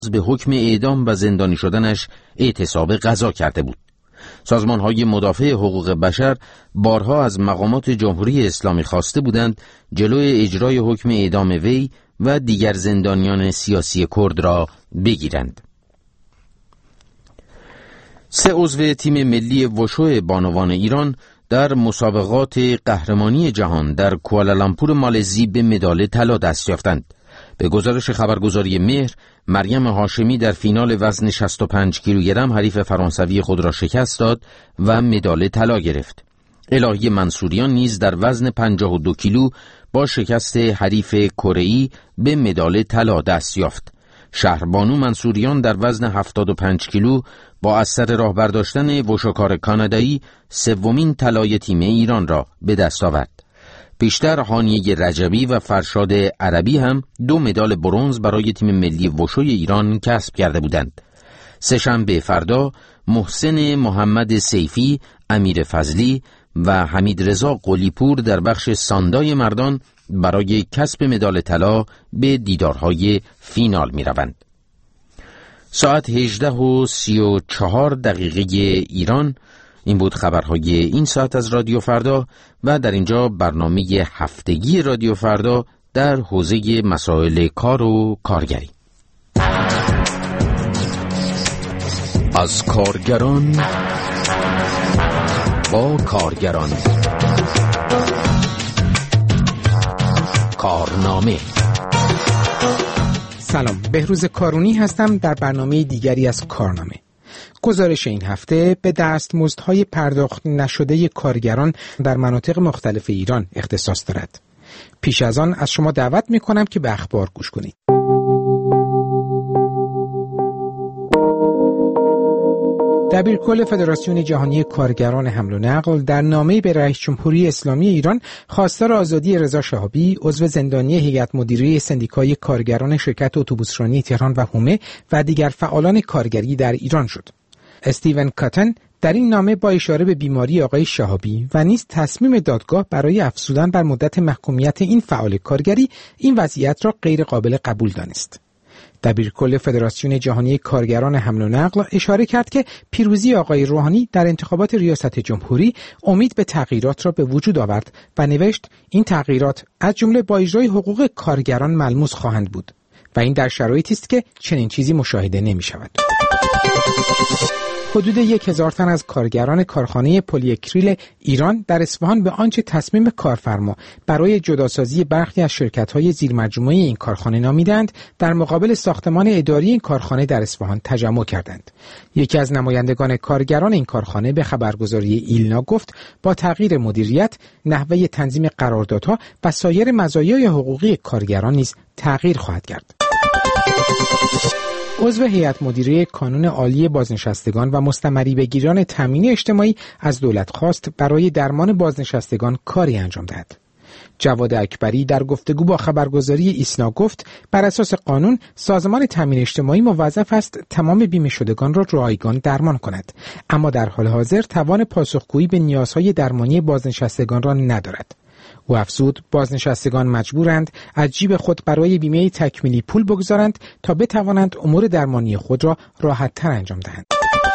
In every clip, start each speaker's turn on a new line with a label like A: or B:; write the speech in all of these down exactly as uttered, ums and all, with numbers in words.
A: به حکم اعدام و زندانی شدنش اعتصاب غذا کرده بود. سازمان‌های مدافع حقوق بشر بارها از مقامات جمهوری اسلامی خواسته بودند جلوی اجرای حکم اعدام وی و دیگر زندانیان سیاسی کرد را بگیرند. سه عضو تیم ملی وشو بانوان ایران در مسابقات قهرمانی جهان در کوالالامپور مالزی به مدال طلا دست یافتند. به گزارش خبرگزاری مهر، مریم هاشمی در فینال وزن شصت و پنج کیلوگرم حریف فرانسوی خود را شکست داد و مدال طلا گرفت. الهی منصوریان نیز در وزن پنجاه و دو کیلو با شکست حریف کره‌ای به مدال طلا دست یافت. شهربانو منصوریان در وزن هفتاد و پنج کیلو با اثر راه برداشتن وشوکار کانادایی سومین طلای تیم ایران را به دست آورد. پیشتر هانیه رجبی و فرشاد عربی هم دو مدال برنز برای تیم ملی وشوی ایران کسب کرده بودند. سه‌شنبه فردا محسن محمد سیفی، امیر فضلی و حمید رضا قلیپور در بخش ساندای مردان برای کسب مدال طلا به دیدارهای فینال می روند. ساعت هجده و سی و چهار دقیقه ایران. این بود خبرهای این ساعت از رادیو فردا و در اینجا برنامه هفتگی رادیو فردا در حوزه مسائل کار و کارگری. از کارگران با کارگران، کارنامه.
B: سلام، بهروز کارونی هستم در برنامه دیگری از کارنامه. گزارش این هفته به دستمزدهای پرداخت نشده کارگران در مناطق مختلف ایران اختصاص دارد. پیش از آن از شما دعوت می کنم که به اخبار گوش کنید. دبیرکل فدراسیون جهانی کارگران حمل و نقل در نامه‌ای به رئیس جمهوری اسلامی ایران خواستار آزادی رضا شهابی، عضو زندانی هیئت مدیره سندیکای کارگران شرکت اتوبوسرانی تهران و حومه و دیگر فعالان کارگری در ایران شد. استیون کاتن در این نامه با اشاره به بیماری آقای شهابی و نیز تصمیم دادگاه برای افزودن بر مدت محکومیت این فعال کارگری این وضعیت را غیر قابل قبول دانست. دبیرکل فدراسیون جهانی کارگران حمل و نقل اشاره کرد که پیروزی آقای روحانی در انتخابات ریاست جمهوری امید به تغییرات را به وجود آورد و نوشت این تغییرات از جمله با اجرای حقوق کارگران ملموس خواهند بود و این در شرایطی است که چنین چیزی مشاهده نمی شود. حدود یک هزار تن از کارگران کارخانه پلی‌اکریل ایران در اصفهان به آنچه تصمیم کارفرما برای جداسازی برخی از شرکت‌های زیرمجموعه این کارخانه نامیدند، در مقابل ساختمان اداری این کارخانه در اصفهان تجمع کردند. یکی از نمایندگان کارگران این کارخانه به خبرگزاری ایلنا گفت با تغییر مدیریت، نحوه تنظیم قراردادها و سایر مزایای حقوقی کارگران نیز تغییر خواهد کرد. عضو هیئت مدیره کانون عالی بازنشستگان و مستمری بگیران تامین اجتماعی از دولت خواست برای درمان بازنشستگان کاری انجام دهد. جواد اکبری در گفتگو با خبرگزاری ایسنا گفت بر اساس قانون سازمان تامین اجتماعی موظف است تمام بیمه شدگان را رایگان درمان کند، اما در حال حاضر توان پاسخگویی به نیازهای درمانی بازنشستگان را ندارد. او افزود بازنشستگان مجبورند از جیب خود برای بیمه تکمیلی پول بگذارند تا بتوانند امور درمانی خود را راحت‌تر انجام دهند.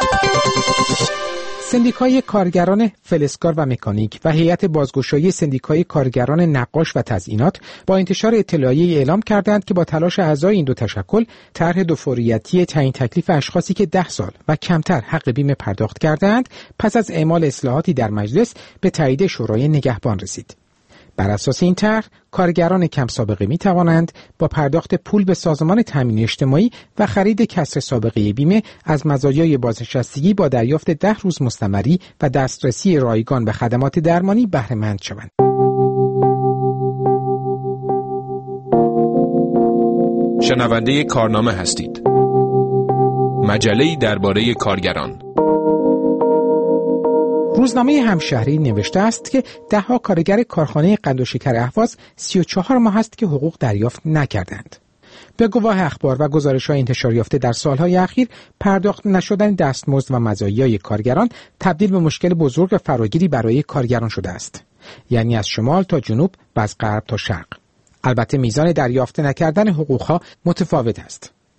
B: سندیکای کارگران فلزکار و مکانیک و هیئت بازگشایی سندیکای کارگران نقاش و تزیینات با انتشار اطلاعیه‌ای اعلام کردند که با تلاش اعضای این دو تشکل طرح دو فوریتی تعیین تکلیف اشخاصی که ده سال و کمتر حق بیمه پرداخت کردند پس از اعمال اصلاحاتی در مجلس به تایید شورای نگهبان رسید. بر اساس این طرح کارگران کم سابقه می توانند با پرداخت پول به سازمان تامین اجتماعی و خرید کسر سابقه بیمه از مزایای بازنشستگی با دریافت ده روز مستمری و دسترسی رایگان به خدمات درمانی بهره مند شوند.
C: شنونده کارنامه هستید. مجله‌ای درباره کارگران.
B: روزنامه همشهری نوشته است که ده ها کارگر کارخانه قند و شکر اهواز سی و چهار ماه است که حقوق دریافت نکردند. به گواه اخبار و گزارش‌های انتشار یافته در سالهای اخیر، پرداخت نشدن دستمزد و مزایای کارگران تبدیل به مشکل بزرگ و فراگیری برای کارگران شده است. یعنی از شمال تا جنوب و از غرب تا شرق. البته میزان دریافت نکردن حقوقها متفاوت است.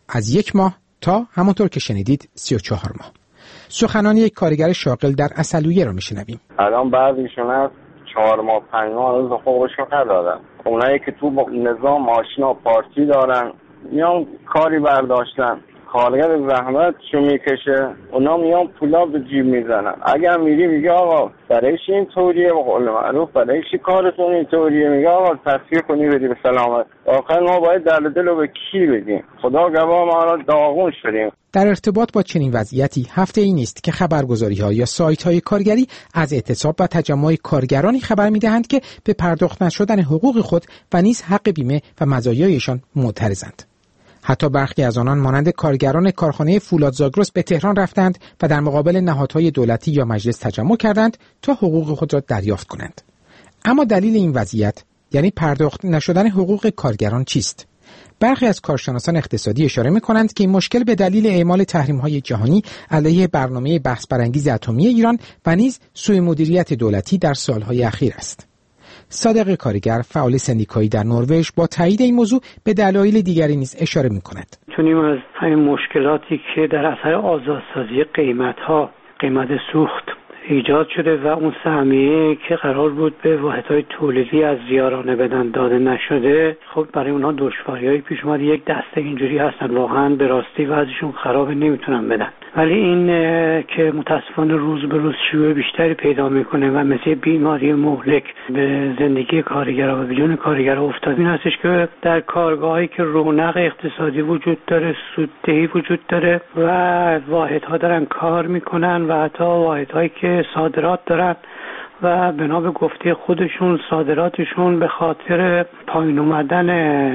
B: از یک ماه تا همونطور که شنیدید سی و چهار ماه. سخنان یک کارگر شاغل در عسلویه رو میشنویم.
D: الان بعضیشون از چهار ماه پنج ماه از حقوقشون ندارن. اونایی که تو نظام ماشینا پارتی دارن میان کاری برداشتن، کارگر زحمتشو میکشه، اونا میان پولا به جیب میزنن. اگر میری میگه آقا برایش این طوریه، به قول معروف برایش کارتون این طوریه، میگه آقا تصفیه کنی بدی به سلامت. آخر ما باید دل دل رو به کی بدیم؟ خدا گواه ما الان داغون شدیم.
B: در ارتباط با چنین وضعیتی هفته ای نیست که خبرگزاری‌ها یا سایت‌های کارگری از اعتصاب و تجمع کارگرانی خبر می‌دهند که به پرداخت نشدن حقوق خود و نیز حق بیمه و مزایایشان معترضند. حتی برخی از آنان مانند کارگران کارخانه فولاد زاگرس به تهران رفتند و در مقابل نهادهای دولتی یا مجلس تجمع کردند تا حقوق خود را دریافت کنند. اما دلیل این وضعیت، یعنی پرداخت نشدن حقوق کارگران چیست؟ برخی از کارشناسان اقتصادی اشاره می‌کنند که این مشکل به دلیل اعمال تحریم‌های جهانی علیه برنامه بحث برانگیز اتمی ایران و نیز سوء مدیریت دولتی در سالهای اخیر است. صادق کارگر، فعال سندیکایی در نروژ، با تایید این موضوع به دلایل دیگری نیز اشاره می‌کند.
E: می‌تونیم از همین مشکلاتی که در اثر آزادسازی قیمت‌ها، قیمت سوخت ایجاد شده و اون سهمیه که قرار بود به واحدهای تولیدی از یارانه بدن داده نشده، خب برای اونها دشواری‌های پیش اومد. یک دسته اینجوری هستن واقعا به راستی وضعشون خرابه، نمیتونن بدن. ولی این که متاسفانه روز به روز شیوع بیشتری پیدا میکنه و مثل بیماری مهلک به زندگی کارگرها و بیلیون کارگرها افتاد، این هستش که در کارگاهایی که رونق اقتصادی وجود داره، سوددهی وجود داره و واحدها دارن کار میکنن و حتی واحدهایی که صادرات دارن و بنا به گفته خودشون صادراتشون به خاطر پایین اومدن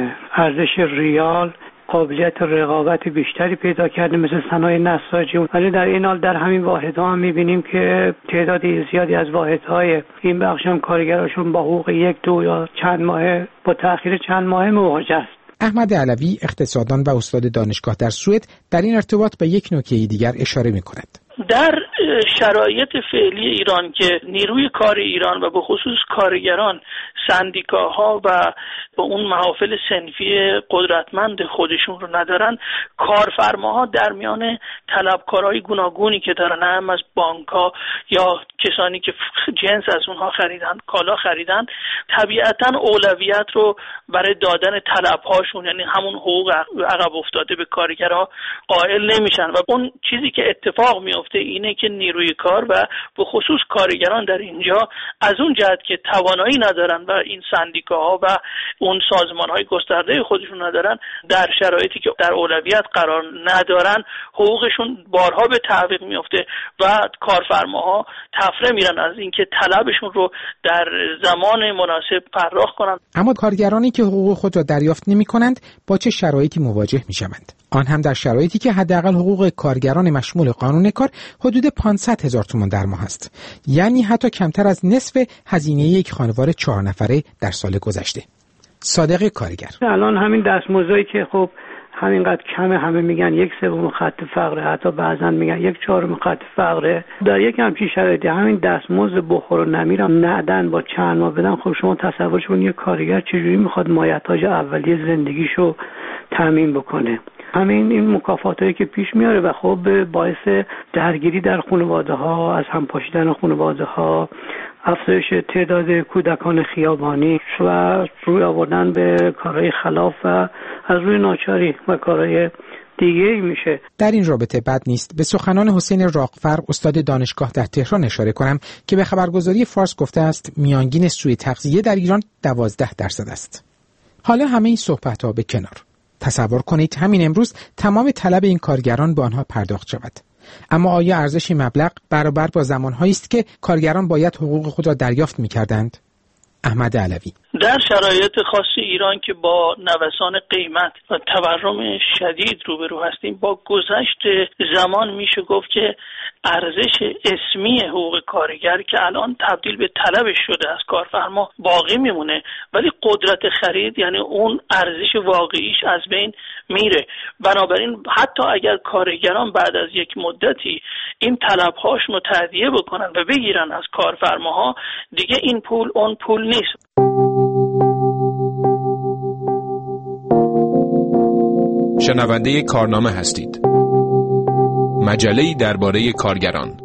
E: ارزش ریال قابلیت رقابت بیشتری پیدا کرده، مثل صنایع نساجی. ولی در این حال در همین واحدها هم می‌بینیم که تعدادی زیادی از واحدهای این بخش هم کارگراشون با حقوق یک دو یا چند ماه با تأخیر چند ماه مواجه است.
B: احمد علوی، اقتصاددان و استاد دانشگاه در سوئد، در این ارتباط به یک نکته دیگر اشاره می‌کند.
F: در شرایط فعلی ایران که نیروی کار ایران و به خصوص کارگران سندیکاها و با اون محافل صنفی قدرتمند خودشون رو ندارن، کارفرماها در میان طلبکارهای گوناگونی که دارن، هم از بانک‌ها یا کسانی که جنس از اونها خریدن، کالا خریدن، طبیعتاً اولویت رو برای دادن طلب‌هاشون، یعنی همون حقوق عقب افتاده به کارگرها قائل نمیشن و اون چیزی که اتفاق میفته اینه که نیروی کار و به خصوص کارگران در اینجا از اون جهت که توانایی ندارن و این سندیکاها و اون سازمان‌های گسترده خودشون ندارن، در شرایطی که در اولویت قرار ندارن حقوقشون بارها به تعویق میفته و کارفرماها تفره میرن از اینکه طلبشون رو در زمان مناسب پرداخت کنن.
B: اما کارگرانی که حقوق خود را دریافت نمی‌کنند با چه شرایطی مواجه می‌شوند؟ آن هم در شرایطی که حداقل حقوق کارگران مشمول قانون کار حدود پانصد هزار تومان در ماه است، یعنی حتی کمتر از نصف هزینه یک خانوار چهار نفره در سال گذشته. صادق کارگر:
E: الان همین دستمزدی که خب همینقدر کمه، همه میگن یک سوم خط فقره، حتی بعضا میگن یک چهارم خط فقره، در یک همچین شرایطی همین دستمزد بخور و نمیرم ندن با چند ماه بدن، خب شما تصورش کنید یک کارگر چجوری میخواد مایحتاج اولیه زندگیشو تامین بکنه. همین این مکافاتایی که پیش میاره و خب باعث درگیری در خانواده ها، از هم پاشیدن خانواده ها، افزایش تعداد کودکان خیابانی و روی آوردن به کارهای خلاف و از روی ناچاری و کارهای دیگه میشه.
B: در این رابطه بد نیست به سخنان حسین راغفر، استاد دانشگاه در تهران اشاره کنم که به خبرگزاری فارس گفته است میانگین سوء تغذیه در ایران دوازده درصد است. حالا همه این صحبت‌ها به کنار. تصور کنید همین امروز تمام طلب این کارگران به آنها پرداخت شود. اما آیا ارزش این مبلغ برابر با زمانهایی است که کارگران باید حقوق خود را دریافت می‌کردند؟ احمد علوی:
F: در شرایط خاص ایران که با نوسان قیمت و تورم شدید روبرو هستیم، با گذشت زمان میشه گفت که ارزش اسمی حقوق کارگر که الان تبدیل به طلبش شده از کارفرما باقی میمونه، ولی قدرت خرید، یعنی اون ارزش واقعیش از بین میره. بنابراین حتی اگر کارگران بعد از یک مدتی این طلبهاشون رو تأدیه بکنن و بگیرن از کارفرماها، دیگه این پول اون پول نیست.
C: شنونده کارنامه هستید. مجله‌ای درباره کارگران.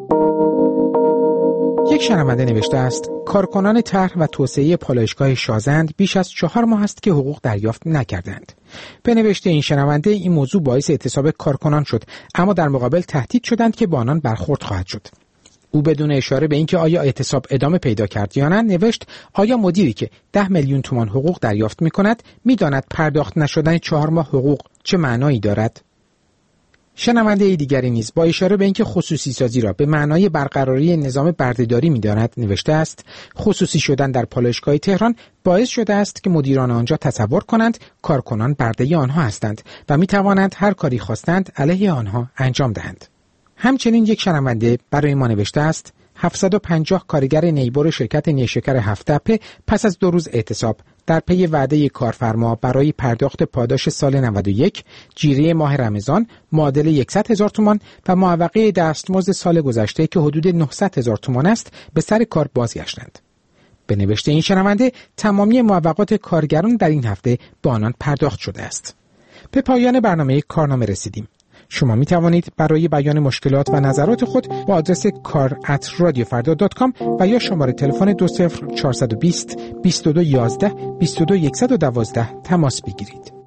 B: یک شنونده نوشته است کارکنان طرح و توسعه پالایشگاه شازند بیش از چهار ماه است که حقوق دریافت نکردند. به نوشته این شنونده این موضوع باعث اعتصاب کارکنان شد، اما در مقابل تهدید شدند که با آنان برخورد خواهد شد. او بدون اشاره به اینکه آیا اعتصاب ادامه پیدا کرد یا نه نوشت آیا مدیری که ده میلیون تومان حقوق دریافت می کند می داند پرداخت نشدن چهار ماه حقوق چه معنایی دارد؟ شنونده دیگری نیز با اشاره به اینکه خصوصی سازی را به معنای برقراری نظام بردهداری می داند نوشته است خصوصی شدن در پالایشگاه تهران باعث شده است که مدیران آنجا تصور کنند کارکنان برده آنها هستند و می توانند هر کاری خواستند علیه آنها انجام دهند. همچنین یک شنونده برای ما نوشته است هفتصد و پنجاه کارگر نیبر شرکت نیشکر هفت‌تپه پس از دو روز اعتصاب در پی وعده کارفرما برای پرداخت پاداش سال نود و یک، جیره ماه رمضان معادل صد هزار تومان و معوقه دستمزد سال گذشته که حدود نهصد هزار تومان است به سر کار بازگشتند. به نوشته این شنونده تمامی معوقات کارگران در این هفته به آنان پرداخت شده است. به پایان برنامه کارنامه رسیدیم. شما می توانید برای بیان مشکلات و نظرات خود با آدرس کار ات رادیو فردا دات کام و یا شماره تلفن دو صفر چهارصد و بیست بیست و دو یازده بیست و دو صد و دوازده تماس بگیرید.